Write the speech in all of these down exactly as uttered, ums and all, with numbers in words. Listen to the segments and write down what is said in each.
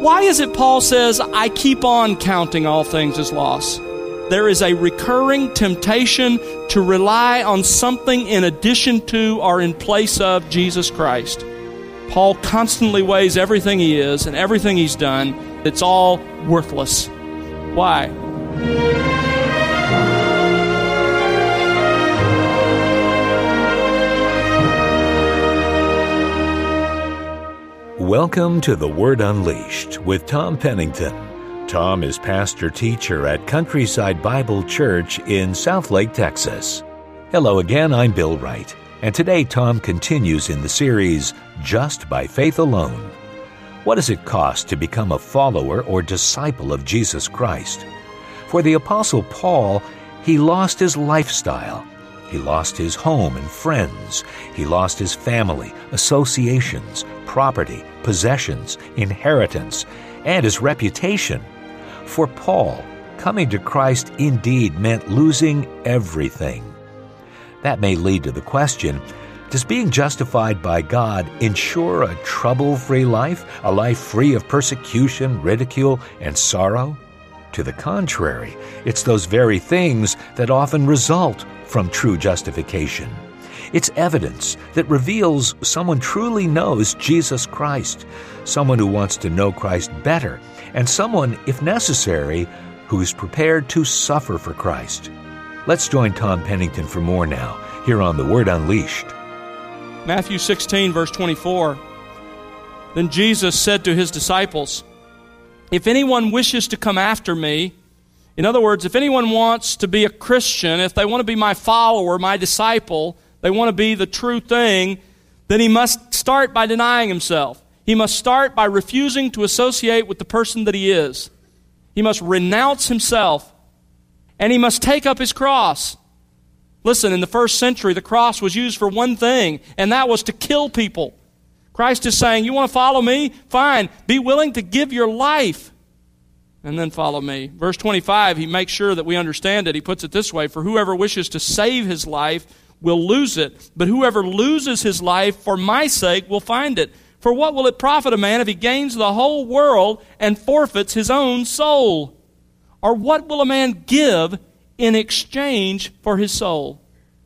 Why is it Paul says, I keep on counting all things as loss? There is a recurring temptation to rely on something in addition to or in place of Jesus Christ. Paul constantly weighs everything he is and everything he's done. It's all worthless. Why? Welcome to The Word Unleashed with Tom Pennington. Tom is pastor-teacher at Countryside Bible Church in Southlake, Texas. Hello again, I'm Bill Wright, and today Tom continues in the series, Just by Faith Alone. What does it cost to become a follower or disciple of Jesus Christ? For the Apostle Paul, he lost his lifestyle. He lost his home and friends. He lost his family, associations, property, possessions, inheritance, and his reputation. For Paul, coming to Christ indeed meant losing everything. That may lead to the question, does being justified by God ensure a trouble-free life, a life free of persecution, ridicule, and sorrow? To the contrary, it's those very things that often result from true justification. It's evidence that reveals someone truly knows Jesus Christ, someone who wants to know Christ better, and someone, if necessary, who is prepared to suffer for Christ. Let's join Tom Pennington for more now, here on The Word Unleashed. Matthew sixteen, verse twenty-four. Then Jesus said to his disciples, if anyone wishes to come after me, in other words, if anyone wants to be a Christian, if they want to be my follower, my disciple, they want to be the true thing, then he must start by denying himself. He must start by refusing to associate with the person that he is. He must renounce himself, and he must take up his cross. Listen, in the first century, the cross was used for one thing, and that was to kill people. Christ is saying, you want to follow me? Fine. Be willing to give your life, and then follow me. Verse twenty-five, he makes sure that we understand it. He puts it this way, for whoever wishes to save his life will lose it, but whoever loses his life for my sake will find it. For what will it profit a man if he gains the whole world and forfeits his own soul? Or what will a man give in exchange for his soul?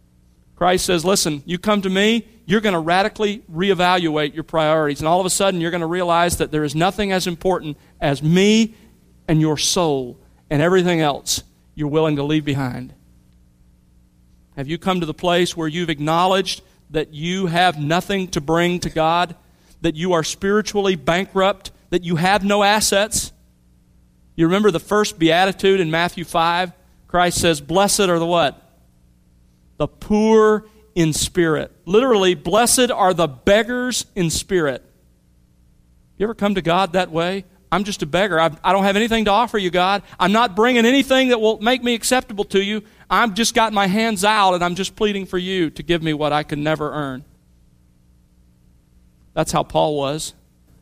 Christ says, listen, you come to me, you're going to radically reevaluate your priorities. And all of a sudden, you're going to realize that there is nothing as important as me and your soul, and everything else you're willing to leave behind. Have you come to the place where you've acknowledged that you have nothing to bring to God, that you are spiritually bankrupt, that you have no assets? You remember the first beatitude in Matthew five? Christ says, blessed are the what? The poor in spirit. Literally, blessed are the beggars in spirit. You ever come to God that way? I'm just a beggar. I've, I don't have anything to offer you, God. I'm not bringing anything that will make me acceptable to you. I've just got my hands out, and I'm just pleading for you to give me what I could never earn. That's how Paul was.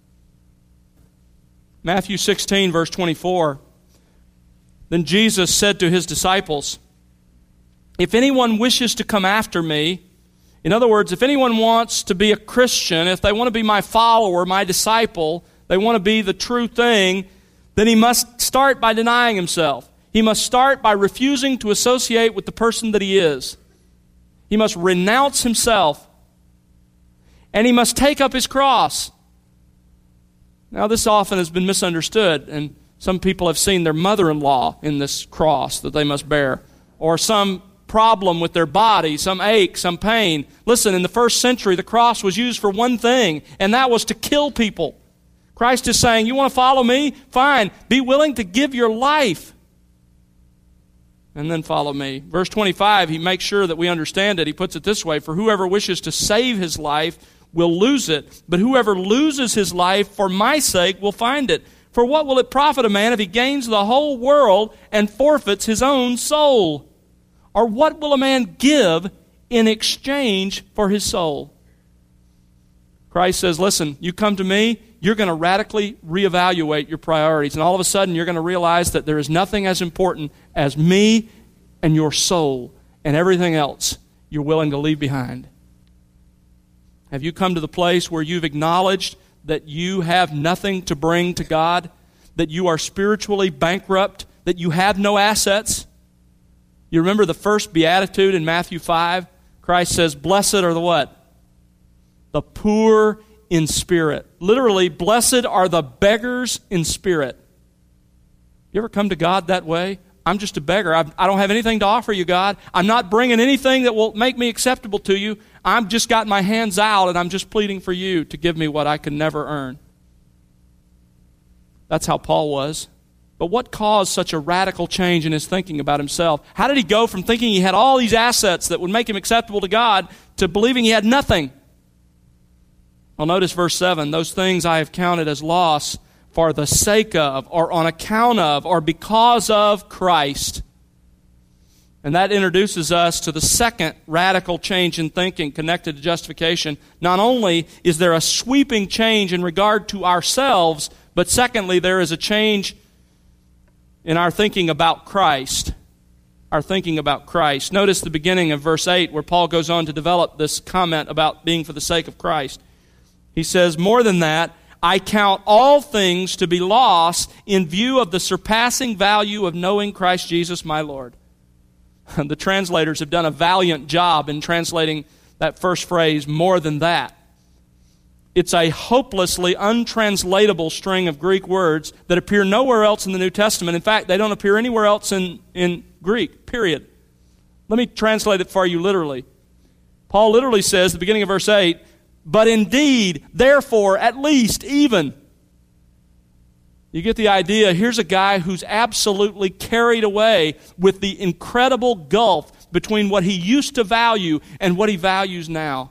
Matthew sixteen, verse twenty-four. Then Jesus said to his disciples, if anyone wishes to come after me, in other words, if anyone wants to be a Christian, if they want to be my follower, my disciple, they want to be the true thing, then he must start by denying himself. He must start by refusing to associate with the person that he is. He must renounce himself, and he must take up his cross. Now, this often has been misunderstood, and some people have seen their mother-in-law in this cross that they must bear, or some problem with their body, some ache, some pain. Listen, in the first century, the cross was used for one thing, and that was to kill people. Christ is saying, you want to follow me? Fine. Be willing to give your life, and then follow me. Verse twenty-five, he makes sure that we understand it. He puts it this way, for whoever wishes to save his life will lose it, but whoever loses his life for my sake will find it. For what will it profit a man if he gains the whole world and forfeits his own soul? Or what will a man give in exchange for his soul? Christ says, listen, you come to me, you're going to radically reevaluate your priorities. And all of a sudden, you're going to realize that there is nothing as important as me and your soul, and everything else you're willing to leave behind. Have you come to the place where you've acknowledged that you have nothing to bring to God, that you are spiritually bankrupt, that you have no assets? You remember the first beatitude in Matthew five? Christ says, blessed are the what? The poor in spirit. Literally, blessed are the beggars in spirit. You ever come to God that way? I'm just a beggar. I've, I don't have anything to offer you, God. I'm not bringing anything that will make me acceptable to you. I've just got my hands out, and I'm just pleading for you to give me what I can never earn. That's how Paul was. But what caused such a radical change in his thinking about himself? How did he go from thinking he had all these assets that would make him acceptable to God to believing he had nothing? Well, notice verse seven. Those things I have counted as loss for the sake of, or on account of, or because of Christ. And that introduces us to the second radical change in thinking connected to justification. Not only is there a sweeping change in regard to ourselves, but secondly, there is a change in our thinking about Christ. Our thinking about Christ. Notice the beginning of verse eight where Paul goes on to develop this comment about being for the sake of Christ. He says, more than that, I count all things to be lost in view of the surpassing value of knowing Christ Jesus my Lord. The translators have done a valiant job in translating that first phrase, more than that. It's a hopelessly untranslatable string of Greek words that appear nowhere else in the New Testament. In fact, they don't appear anywhere else in, in Greek, period. Let me translate it for you literally. Paul literally says, at the beginning of verse eight, but indeed, therefore, at least, even. You get the idea. Here's a guy who's absolutely carried away with the incredible gulf between what he used to value and what he values now.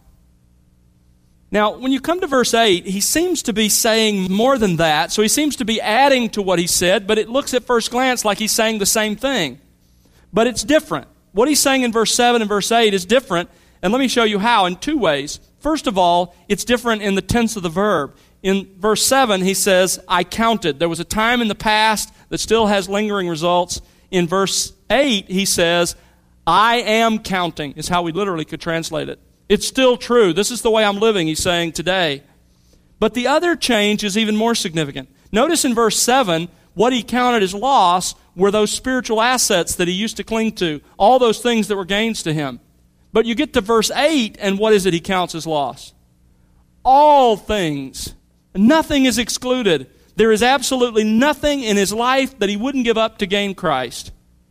Now, when you come to verse eight, he seems to be saying more than that. So he seems to be adding to what he said, but it looks at first glance like he's saying the same thing. But it's different. What he's saying in verse seven and verse eight is different, and let me show you how in two ways. First of all, it's different in the tense of the verb. In verse seven, he says, I counted. There was a time in the past that still has lingering results. In verse eight, he says, I am counting, is how we literally could translate it. It's still true. This is the way I'm living, he's saying today. But the other change is even more significant. Notice in verse seven, what he counted as loss were those spiritual assets that he used to cling to, all those things that were gains to him. But you get to verse eight, and what is it he counts as loss? All things. Nothing is excluded. There is absolutely nothing in his life that he wouldn't give up to gain Christ.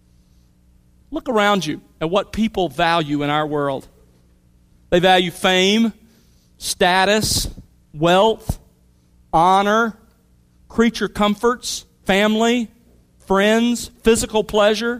Look around you at what people value in our world. They value fame, status, wealth, honor, creature comforts, family, friends, physical pleasure.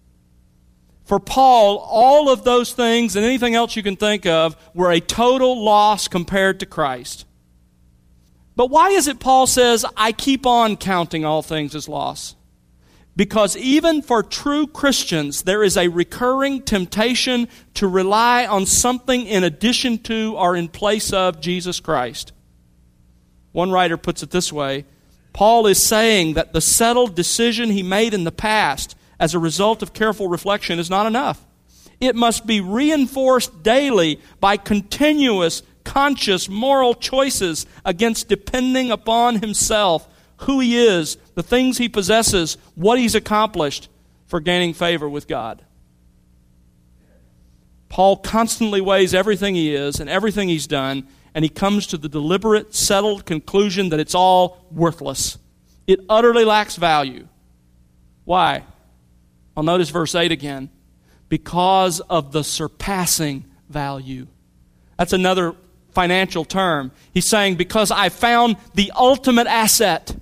For Paul, all of those things and anything else you can think of were a total loss compared to Christ. But why is it Paul says, I keep on counting all things as loss? Because even for true Christians, there is a recurring temptation to rely on something in addition to or in place of Jesus Christ. One writer puts it this way, Paul is saying that the settled decision he made in the past as a result of careful reflection is not enough. It must be reinforced daily by continuous, conscious, moral choices against depending upon himself, who he is, the things he possesses, what he's accomplished for gaining favor with God. Paul constantly weighs everything he is and everything he's done, and he comes to the deliberate, settled conclusion that it's all worthless. It utterly lacks value. Why? I'll notice verse eight again. Because of the surpassing value. That's another financial term. He's saying, because I found the ultimate asset.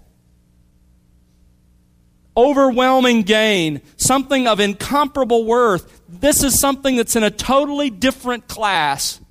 Overwhelming gain. Something of incomparable worth. This is something that's in a totally different class.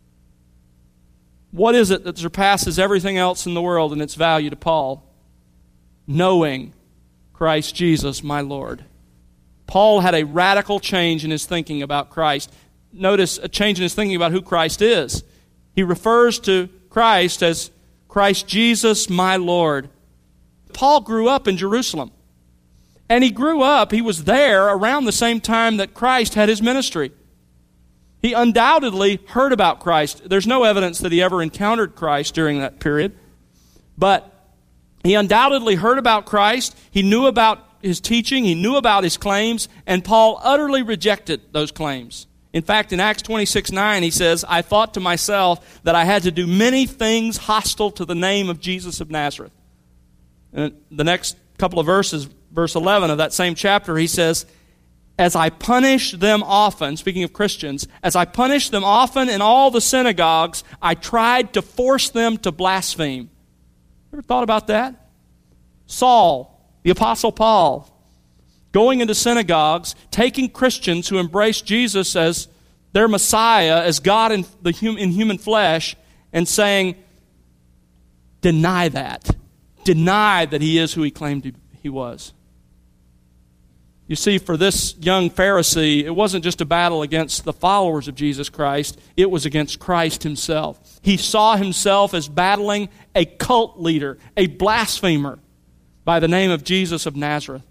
What is it that surpasses everything else in the world in its value to Paul? Knowing Christ Jesus, my Lord. Paul had a radical change in his thinking about Christ. Notice a change in his thinking about who Christ is. He refers to Christ as Christ Jesus, my Lord. Paul grew up in Jerusalem. And he grew up, he was there around the same time that Christ had his ministry. He undoubtedly heard about Christ. There's no evidence that he ever encountered Christ during that period. But he undoubtedly heard about Christ. He knew about his teaching. He knew about his claims. And Paul utterly rejected those claims. In fact, in Acts twenty-six nine, he says, I thought to myself that I had to do many things hostile to the name of Jesus of Nazareth. And the next couple of verses, verse eleven of that same chapter, he says, as I punished them often, speaking of Christians, as I punished them often in all the synagogues, I tried to force them to blaspheme. Ever thought about that? Saul, the Apostle Paul, going into synagogues, taking Christians who embraced Jesus as their Messiah, as God in, the hum, in human flesh, and saying, deny that. Deny that he is who he claimed he was. You see, for this young Pharisee, it wasn't just a battle against the followers of Jesus Christ, it was against Christ himself. He saw himself as battling a cult leader, a blasphemer by the name of Jesus of Nazareth.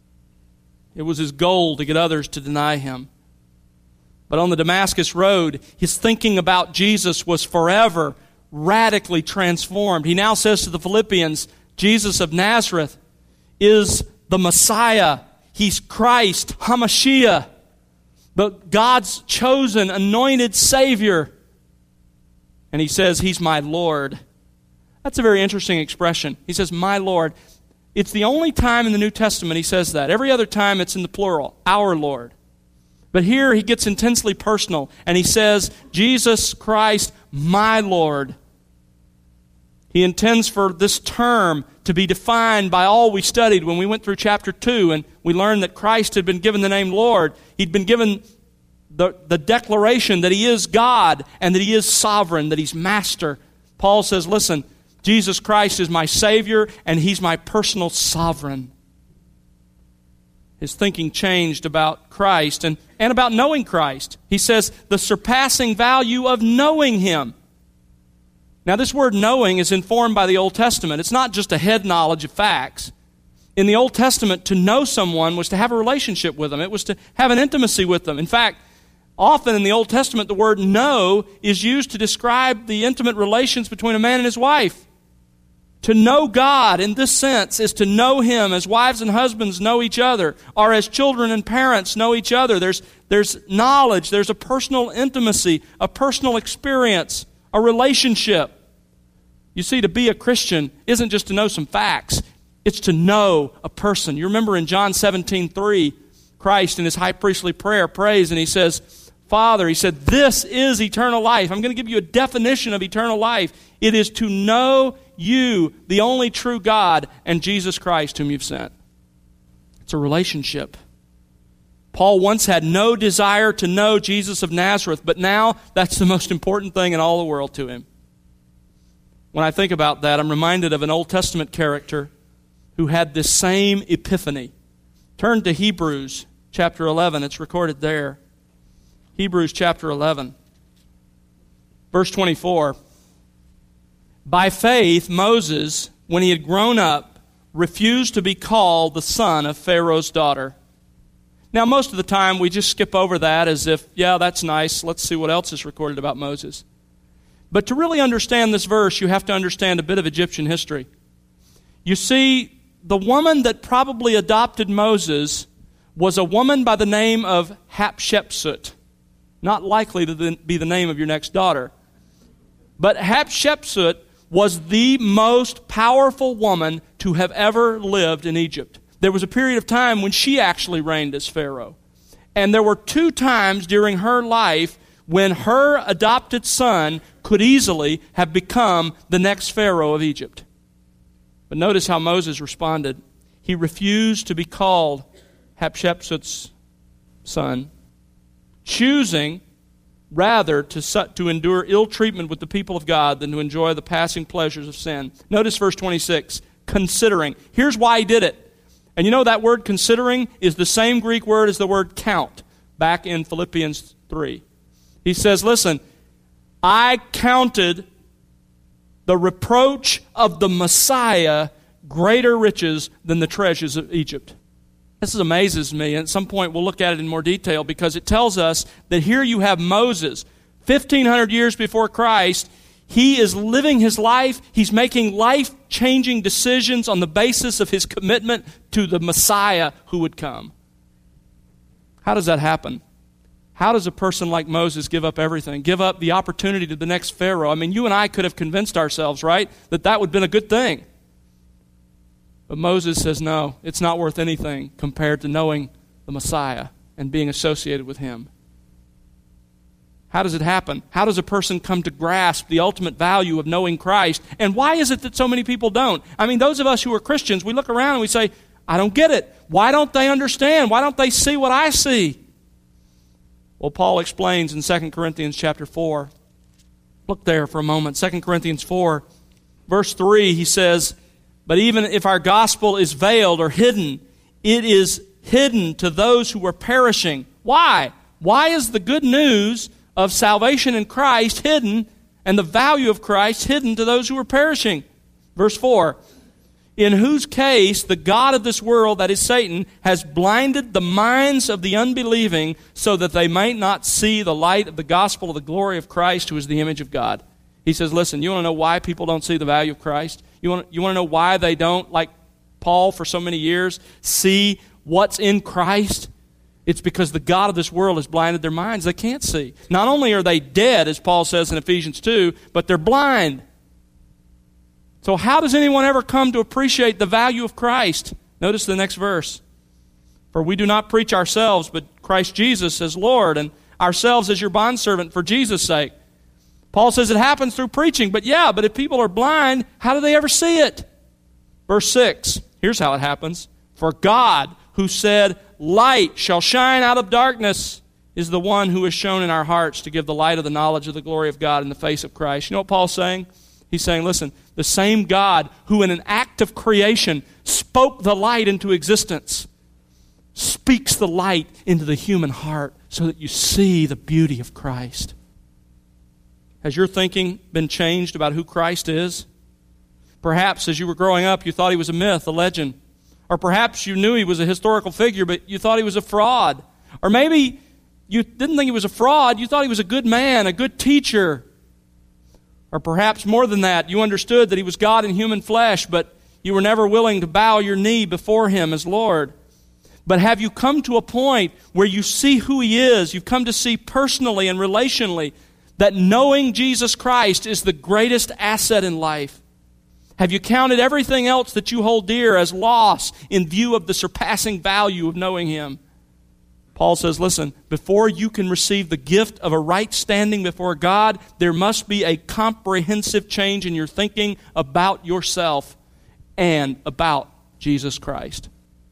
It was his goal to get others to deny him. But on the Damascus Road, his thinking about Jesus was forever radically transformed. He now says to the Philippians, Jesus of Nazareth is the Messiah. He's Christ, Hamashiach, but God's chosen, anointed Savior. And he says, he's my Lord. That's a very interesting expression. He says, my Lord. It's the only time in the New Testament he says that. Every other time it's in the plural, our Lord. But here he gets intensely personal, and he says, Jesus Christ, my Lord. He intends for this term to be defined by all we studied when we went through chapter two, and we learned that Christ had been given the name Lord. He'd been given the, the declaration that he is God and that he is sovereign, that he's master. Paul says, listen, Jesus Christ is my Savior and he's my personal sovereign. His thinking changed about Christ and, and about knowing Christ. He says the surpassing value of knowing him. Now, this word knowing is informed by the Old Testament. It's not just a head knowledge of facts. In the Old Testament, to know someone was to have a relationship with them. It was to have an intimacy with them. In fact, often in the Old Testament, the word know is used to describe the intimate relations between a man and his wife. To know God in this sense is to know him as wives and husbands know each other, or as children and parents know each other. There's, there's knowledge, there's a personal intimacy, a personal experience, a relationship. You see, to be a Christian isn't just to know some facts. It's to know a person. You remember in John seventeen three, Christ in his high priestly prayer prays and he says, Father, he said, this is eternal life. I'm going to give you a definition of eternal life. It is to know you, the only true God, and Jesus Christ whom you've sent. It's a relationship. Paul once had no desire to know Jesus of Nazareth, but now that's the most important thing in all the world to him. When I think about that, I'm reminded of an Old Testament character who had this same epiphany. Turn to Hebrews chapter eleven. It's recorded there. Hebrews chapter eleven. Verse twenty-four. By faith, Moses, when he had grown up, refused to be called the son of Pharaoh's daughter. Now, most of the time, we just skip over that as if, yeah, that's nice. Let's see what else is recorded about Moses. But to really understand this verse, you have to understand a bit of Egyptian history. You see, the woman that probably adopted Moses was a woman by the name of Hatshepsut. Not likely to be the name of your next daughter. But Hatshepsut was the most powerful woman to have ever lived in Egypt. There was a period of time when she actually reigned as Pharaoh. And there were two times during her life when her adopted son could easily have become the next Pharaoh of Egypt. But notice how Moses responded. He refused to be called Hatshepsut's son, choosing rather to, to endure ill treatment with the people of God than to enjoy the passing pleasures of sin. Notice verse twenty-six, considering. Here's why he did it. And you know that word considering is the same Greek word as the word count back in Philippians three. He says, listen, I counted the reproach of the Messiah greater riches than the treasures of Egypt. This amazes me, and at some point we'll look at it in more detail because it tells us that here you have Moses, fifteen hundred years before Christ. He is living his life. He's making life-changing decisions on the basis of his commitment to the Messiah who would come. How does that happen? How does a person like Moses give up everything, give up the opportunity to the next Pharaoh? I mean, you and I could have convinced ourselves, right, that that would have been a good thing. But Moses says, no, it's not worth anything compared to knowing the Messiah and being associated with him. How does it happen? How does a person come to grasp the ultimate value of knowing Christ? And why is it that so many people don't? I mean, those of us who are Christians, we look around and we say, I don't get it. Why don't they understand? Why don't they see what I see? Well, Paul explains in Second Corinthians chapter four. Look there for a moment. Second Corinthians four, verse three, he says, but even if our gospel is veiled or hidden, it is hidden to those who are perishing. Why? Why is the good news of salvation in Christ hidden and the value of Christ hidden to those who are perishing? Verse four, in whose case the God of this world, that is Satan, has blinded the minds of the unbelieving so that they might not see the light of the gospel of the glory of Christ, who is the image of God. He says, listen, you want to know why people don't see the value of Christ? You want, you want to know why they don't, like Paul for so many years, see what's in Christ? It's because the God of this world has blinded their minds. They can't see. Not only are they dead, as Paul says in Ephesians two, but they're blind. So how does anyone ever come to appreciate the value of Christ? Notice the next verse. For we do not preach ourselves, but Christ Jesus as Lord, and ourselves as your bondservant for Jesus' sake. Paul says it happens through preaching, but yeah, but if people are blind, how do they ever see it? Verse six, here's how it happens. For God, who said, light shall shine out of darkness, is the one who is shown in our hearts to give the light of the knowledge of the glory of God in the face of Christ. You know what Paul's saying? He's saying, listen, the same God who in an act of creation spoke the light into existence speaks the light into the human heart so that you see the beauty of Christ. Has your thinking been changed about who Christ is? Perhaps as you were growing up, you thought he was a myth, a legend. Or perhaps you knew he was a historical figure, but you thought he was a fraud. Or maybe you didn't think he was a fraud, you thought he was a good man, a good teacher. Or perhaps more than that, you understood that he was God in human flesh, but you were never willing to bow your knee before him as Lord. But have you come to a point where you see who he is, you've come to see personally and relationally that knowing Jesus Christ is the greatest asset in life? Have you counted everything else that you hold dear as loss in view of the surpassing value of knowing him? Paul says, listen, before you can receive the gift of a right standing before God, there must be a comprehensive change in your thinking about yourself and about Jesus Christ.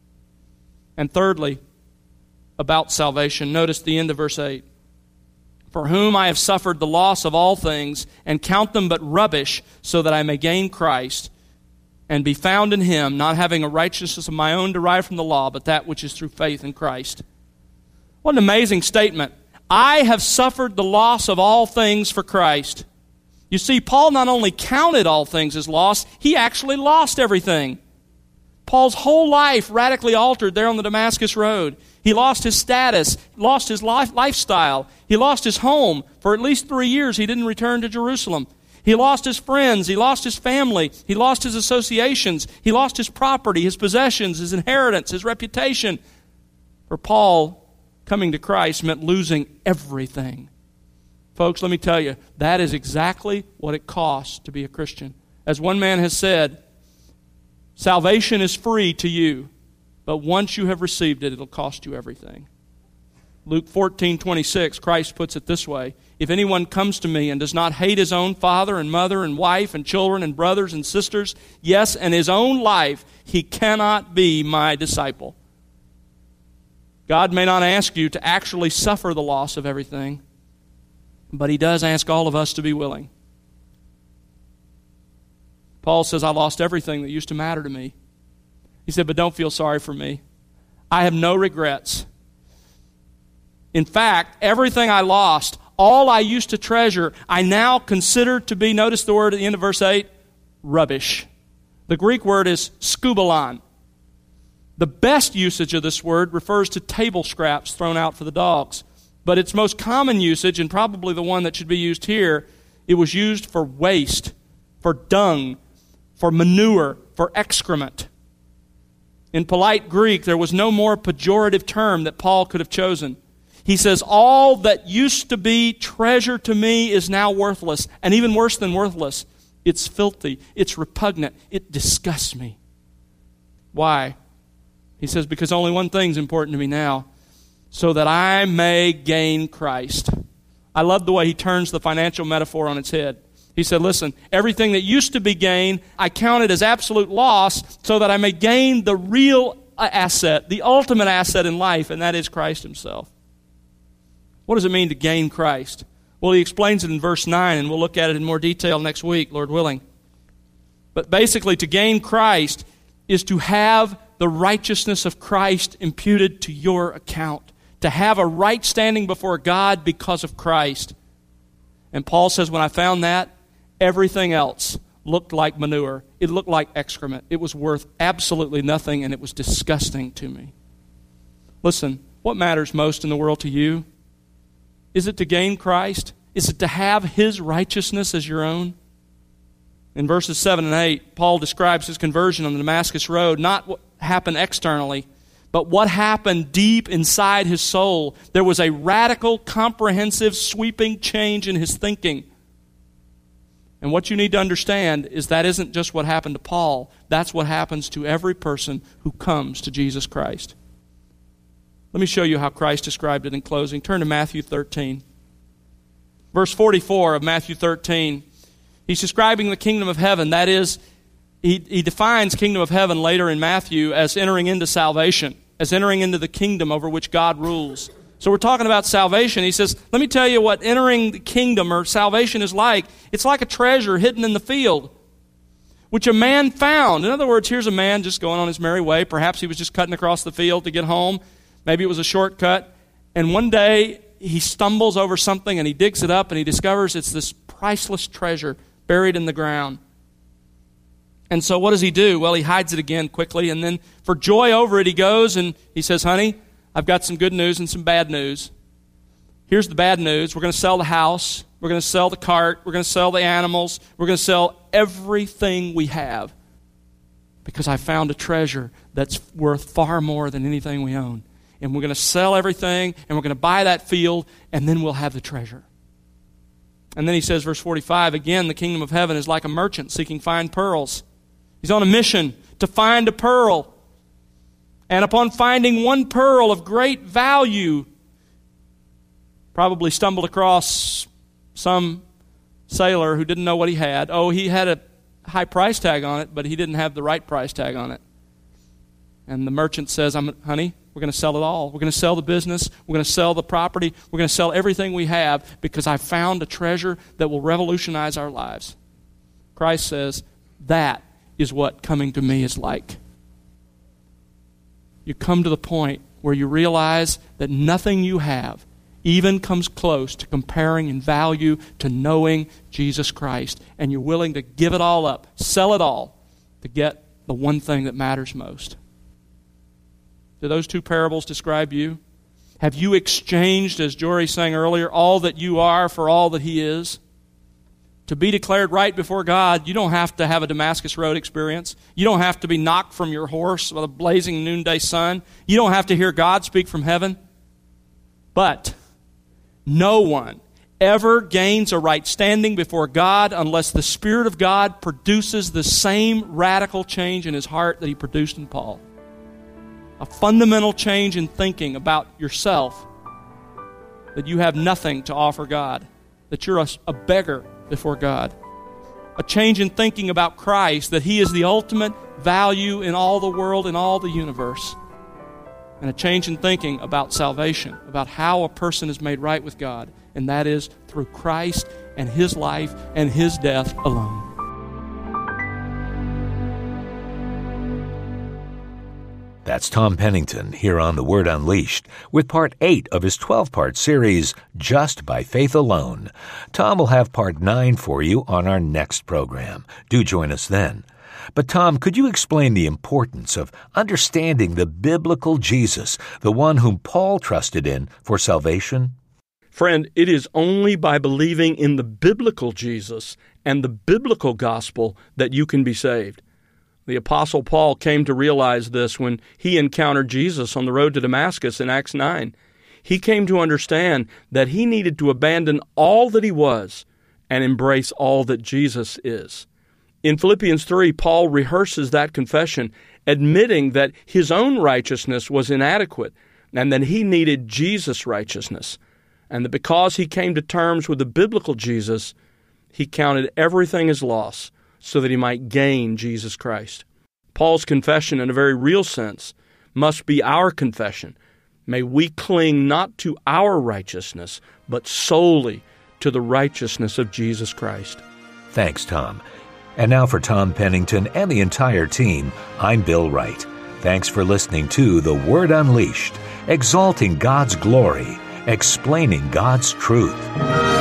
And thirdly, about salvation. Notice the end of verse eight. For whom I have suffered the loss of all things, and count them but rubbish, so that I may gain Christ, and be found in him, not having a righteousness of my own derived from the law, but that which is through faith in Christ. What an amazing statement. I have suffered the loss of all things for Christ. You see, Paul not only counted all things as loss, he actually lost everything. Paul's whole life radically altered there on the Damascus Road. He lost his status, lost his life, lifestyle. He lost his home. For at least three years, he didn't return to Jerusalem. He lost his friends. He lost his family. He lost his associations. He lost his property, his possessions, his inheritance, his reputation. For Paul, coming to Christ meant losing everything. Folks, let me tell you, that is exactly what it costs to be a Christian. As one man has said, salvation is free to you, but once you have received it, it'll cost you everything. Luke fourteen twenty-six, Christ puts it this way, if anyone comes to me and does not hate his own father and mother and wife and children and brothers and sisters, yes, and his own life, he cannot be my disciple. God may not ask you to actually suffer the loss of everything, but he does ask all of us to be willing. Paul says, I lost everything that used to matter to me. He said, but don't feel sorry for me. I have no regrets. In fact, everything I lost, all I used to treasure, I now consider to be, notice the word at the end of verse eight, rubbish. The Greek word is skubalon. The best usage of this word refers to table scraps thrown out for the dogs. But its most common usage, and probably the one that should be used here, It was used for waste, for dung, for manure, for excrement. In polite Greek, there was no more pejorative term that Paul could have chosen. He says, all that used to be treasure to me is now worthless. And even worse than worthless, it's filthy, it's repugnant, it disgusts me. Why? He says, because only one thing's important to me now, so that I may gain Christ. I love the way he turns the financial metaphor on its head. He said, listen, everything that used to be gain, I count it as absolute loss so that I may gain the real asset, the ultimate asset in life, and that is Christ himself. What does it mean to gain Christ? Well, he explains it in verse nine, and we'll look at it in more detail next week, Lord willing. But basically, to gain Christ is to have the righteousness of Christ imputed to your account, to have a right standing before God because of Christ. And Paul says, when I found that, everything else looked like manure. It looked like excrement. It was worth absolutely nothing, and it was disgusting to me. Listen, what matters most in the world to you? Is it to gain Christ? Is it to have His righteousness as your own? In verses seven and eight, Paul describes his conversion on the Damascus Road, not what happened externally, but what happened deep inside his soul. There was a radical, comprehensive, sweeping change in his thinking. And what you need to understand is that isn't just what happened to Paul. That's what happens to every person who comes to Jesus Christ. Let me show you how Christ described it in closing. Turn to Matthew thirteen. Verse forty-four of Matthew thirteen. He's describing the kingdom of heaven. That is, he, he defines kingdom of heaven later in Matthew as entering into salvation, as entering into the kingdom over which God rules. So we're talking about salvation. He says, let me tell you what entering the kingdom or salvation is like. It's like a treasure hidden in the field, which a man found. In other words, here's a man just going on his merry way. Perhaps he was just cutting across the field to get home. Maybe it was a shortcut. And one day he stumbles over something and he digs it up and he discovers it's this priceless treasure buried in the ground. And so what does he do? Well, he hides it again quickly, and then for joy over it, he goes and he says, honey, I've got some good news and some bad news. Here's the bad news. We're going to sell the house. We're going to sell the cart. We're going to sell the animals. We're going to sell everything we have because I found a treasure that's worth far more than anything we own. And we're going to sell everything, and we're going to buy that field, and then we'll have the treasure. And then he says, verse forty-five, again, the kingdom of heaven is like a merchant seeking fine pearls. He's on a mission to find a pearl. And upon finding one pearl of great value, probably stumbled across some sailor who didn't know what he had. Oh, he had a high price tag on it, but he didn't have the right price tag on it. And the merchant says, I'm, honey, we're going to sell it all. We're going to sell the business. We're going to sell the property. We're going to sell everything we have because I found a treasure that will revolutionize our lives. Christ says, that is what coming to me is like. You come to the point where you realize that nothing you have even comes close to comparing in value to knowing Jesus Christ. And you're willing to give it all up, sell it all, to get the one thing that matters most. Do those two parables describe you? Have you exchanged, as Jory sang earlier, all that you are for all that He is? To be declared right before God, you don't have to have a Damascus Road experience. You don't have to be knocked from your horse by the blazing noonday sun. You don't have to hear God speak from heaven. But no one ever gains a right standing before God unless the Spirit of God produces the same radical change in his heart that He produced in Paul. A fundamental change in thinking about yourself, that you have nothing to offer God, that you're a, a beggar before God. A change in thinking about Christ, that He is the ultimate value in all the world, in all the universe. And a change in thinking about salvation, about how a person is made right with God, and that is through Christ and His life and His death alone. That's Tom Pennington here on The Word Unleashed with part eight of his twelve-part series, Just by Faith Alone. Tom will have part nine for you on our next program. Do join us then. But Tom, could you explain the importance of understanding the biblical Jesus, the one whom Paul trusted in for salvation? Friend, it is only by believing in the biblical Jesus and the biblical gospel that you can be saved. The Apostle Paul came to realize this when he encountered Jesus on the road to Damascus in Acts nine. He came to understand that he needed to abandon all that he was and embrace all that Jesus is. In Philippians three, Paul rehearses that confession, admitting that his own righteousness was inadequate and that he needed Jesus' righteousness, and that because he came to terms with the biblical Jesus, he counted everything as loss so that he might gain Jesus Christ. Paul's confession, in a very real sense, must be our confession. May we cling not to our righteousness, but solely to the righteousness of Jesus Christ. Thanks, Tom. And now for Tom Pennington and the entire team, I'm Bill Wright. Thanks for listening to The Word Unleashed, exalting God's glory, explaining God's truth.